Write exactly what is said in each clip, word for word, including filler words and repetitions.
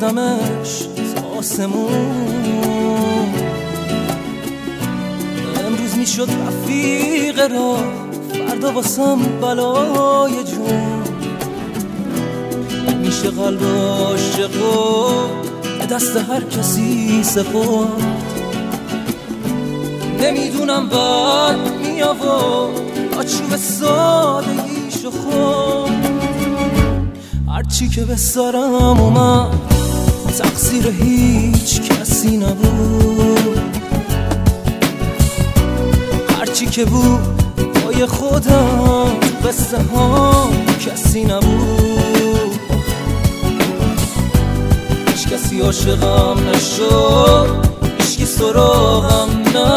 میبرمش تا آسمون. امروز میشد رفیق راه، فردا واسم بلای جون. میشه قلب عاشقو به دست هر کسی سپرد. نمیدونم بعد میآورد آچوب سادگیشو خورد. هرچی که به سرم اومد تقصیر هیچ کسی نبود. هرچی که بود پای خودم قصه ها کسی نبود. هیچ کسی عاشقم نشد، هیچکی سراغم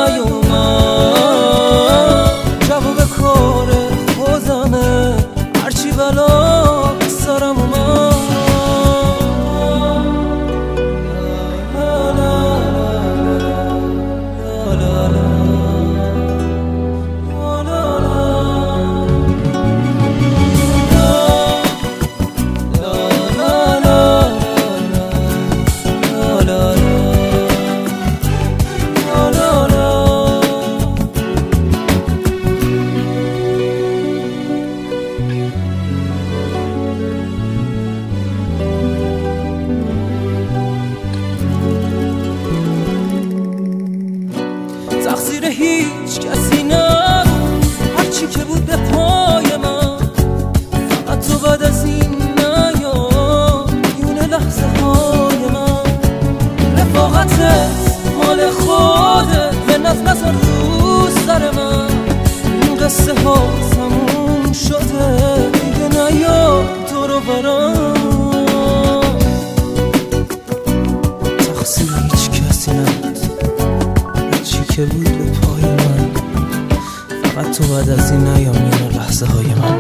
نیومد. جواب کار خودمه هرچی بلا سرم اومد. تقصیر هیچ کسی نبود، هرچی که بود به پای من. فقط تو بعد از این نیا میونه لحظه های من. رفاقتت مال خودت به نفت نزار رو سر من. این قصه ها تموم شده دیگه نیا تو رو برام. تقصیر هیچ کسی نبود، که بود به پای من. فقط تو بعد از این نیام میونه لحظه های من.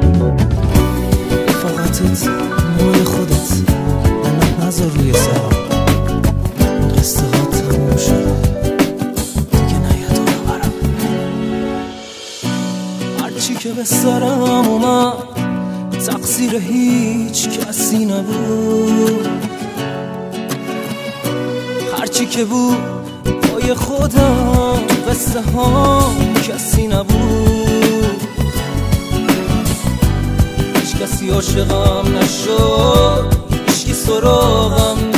فقطت مال خودت به نه نزار روی سرم. قصه ها تموم شده دیگه نیا تو رو برم. هرچی که به سرم اومد تقصیر هیچ کسی نبود. هرچی که بود پای خودم قصه ها کسی نبود. هیچ کسی عاشقم نشد، هیچکی سراغم